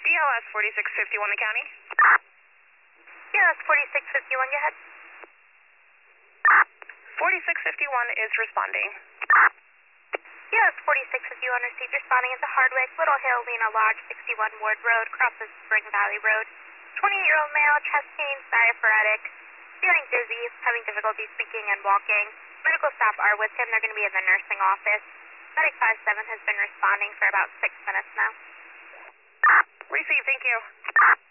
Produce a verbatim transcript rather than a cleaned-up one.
L S forty-six fifty-one, the county. D L S forty-six fifty-one, go ahead. forty-six fifty-one is responding. D L S forty-six fifty-one received, responding into Hardwick, Little Hill, Lena Lodge, sixty-one Ward Road, crosses Spring Valley Road. twenty-eight-year-old male, chest pain, diaphoretic, feeling dizzy, having difficulty speaking and walking. Medical staff are with him. They're going to be in the nursing office. Medic five seven has been responding for about six minutes now. Receive, thank you.